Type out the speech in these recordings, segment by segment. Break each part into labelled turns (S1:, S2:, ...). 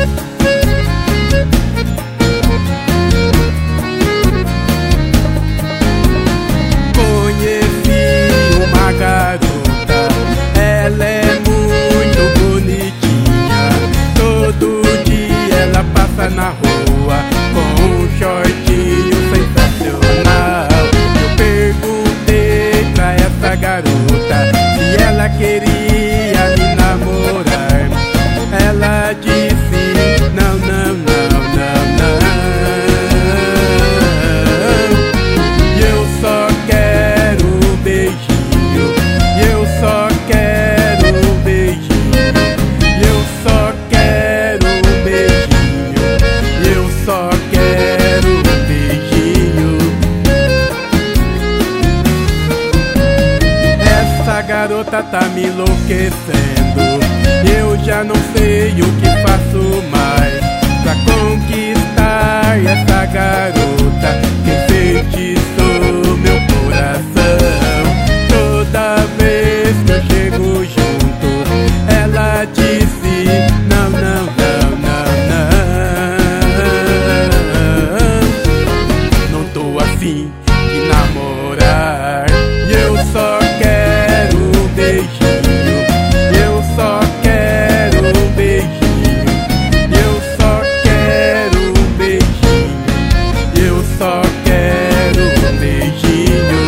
S1: Na rua com um shortinho sensacional. Eu perguntei pra essa garota se ela queria me namorar. Ela disse não, não, não, não, não. E eu só quero um beijinho, e eu só quero um beijinho, e eu só quero um beijinho. Eu só quero um beijinho. Essa garota tá me enlouquecendo. Eu já não sei o que faço mais pra conquistar essa garota que enfeitiçou meu coração. Toda vez que eu chego junto, ela disse não, não, não, não, não. Não tô afim de namorar. E eu só quero um beijinho, eu só quero um beijinho, eu só quero um beijinho, eu só quero um beijinho.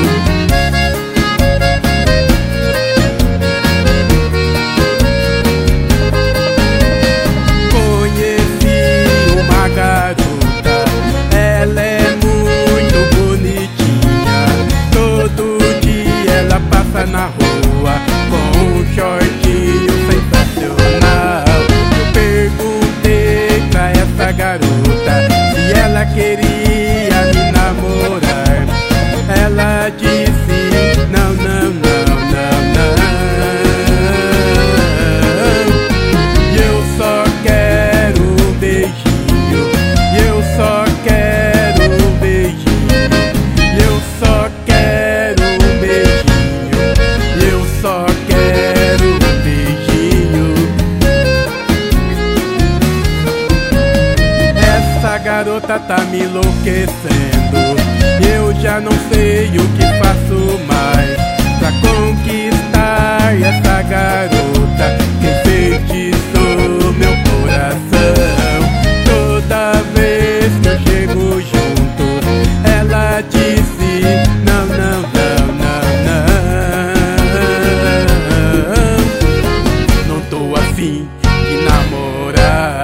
S1: Conheci uma garota, ela é muito bonitinha. Todo dia ela passa na rua com um shortinho sensacional. Eu perguntei pra essa garota se ela queria me namorar. Ela disse não, não, não, não, não. E eu só quero um beijinho, e eu só quero um beijinho, e eu só quero um beijinho, e eu só quero um beijinho. Essa garota tá me enlouquecendo. Eu já não sei o que faço mais pra conquistar essa garota que enfeitiçou meu coração. Toda vez que eu chego junto, ela disse não, não, não, não, não. Não tô afim de namorar.